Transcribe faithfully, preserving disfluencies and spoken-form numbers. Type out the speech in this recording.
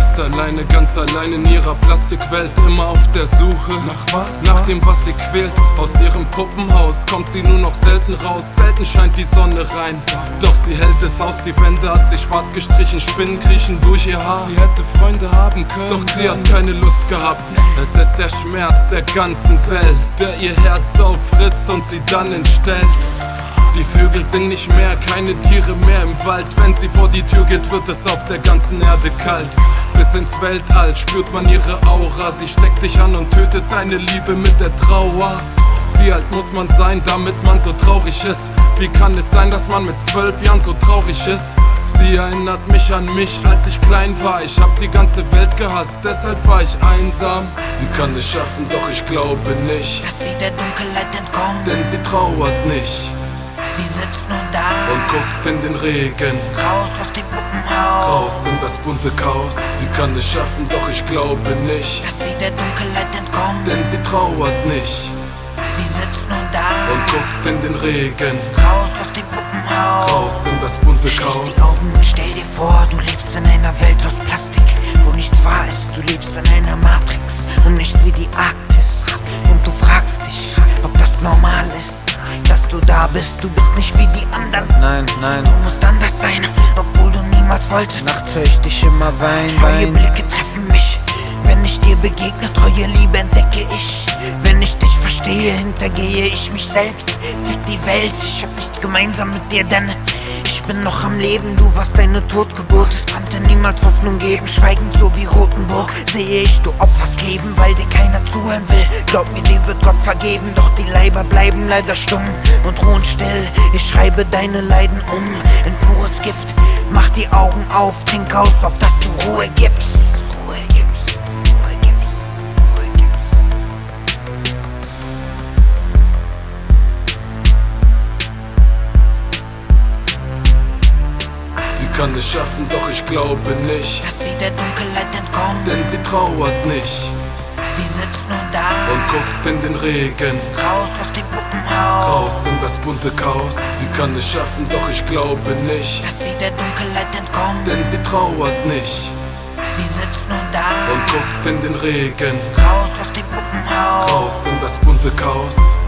ist alleine, ganz allein in ihrer Plastikwelt, immer auf der Suche nach was? Nach dem, was sie quält. Aus ihrem Puppenhaus kommt sie nur noch selten raus. Selten scheint die Sonne rein, doch sie hält es aus. Die Wände hat sie schwarz gestrichen, Spinnen kriechen durch ihr Haar. Sie hätte Freunde haben können, doch sie hat keine Lust gehabt. Es ist der Schmerz der ganzen Welt, der ihr Herz auffrisst und sie dann entstellt. Die Vögel singen nicht mehr, keine Tiere mehr im Wald. Wenn sie vor die Tür geht, wird es auf der ganzen Erde kalt. Bis ins Weltall spürt man ihre Aura. Sie steckt dich an und tötet deine Liebe mit der Trauer. Wie alt muss man sein, damit man so traurig ist? Wie kann es sein, dass man mit zwölf Jahren so traurig ist? Sie erinnert mich an mich, als ich klein war. Ich hab die ganze Welt gehasst, deshalb war ich einsam. Sie kann es schaffen, doch ich glaube nicht, dass sie der Dunkelheit entkommt, denn sie trauert nicht. Sie sitzt nur da und guckt in den Regen, raus aus dem Puppenhaus, raus in das bunte Chaos. Sie kann es schaffen, doch ich glaube nicht, dass sie der Dunkelheit entkommt, denn sie trauert nicht. Sie sitzt nur da und guckt in den Regen, raus aus dem Puppenhaus, raus in das bunte Chaos. Schließ die Augen und stell dir vor, du lebst in einer Welt aus Plastik, wo nichts wahr ist. Du lebst in einer Matrix und nicht wie die Arktis. Und du fragst dich, ob das normal ist, dass du da bist, du bist nicht wie die anderen. Nein, nein, du musst anders sein, obwohl du niemals wolltest. Nachts hör ich dich immer weinen, Scheue weinen. Blicke treffen mich, wenn ich dir begegne, treue Liebe entdecke ich. Wenn ich dich verstehe, hintergehe ich mich selbst. Fick die Welt, ich hab nichts gemeinsam mit dir, denn ich bin noch am Leben, du warst eine Totgeburt. Es konnte niemals Hoffnung geben, schweigend so wie Rotenburg. Sehe ich, du opferst Leben, weil dir keiner zuhören will. Glaub mir, dir wird Gott vergeben, doch die Leiber bleiben leider stumm und ruhen still. Ich schreibe deine Leiden um in pures Gift. Mach die Augen auf, trink aus, auf dass du Ruhe gibst. Ruhe gibst, Ruhe gibst, Ruhe gibst. Sie kann es schaffen, doch ich glaube nicht, dass sie der Dunkelheit entkommt, denn sie trauert nicht. Sie sitzt nur da und guckt in den Regen, raus aus dem Puppenhaus, raus in das bunte Chaos. Sie kann es schaffen, doch ich glaube nicht, dass sie der Dunkelheit entkommt, denn sie trauert nicht. Sie sitzt nur da und guckt in den Regen, raus aus dem Puppenhaus, raus in das bunte Chaos.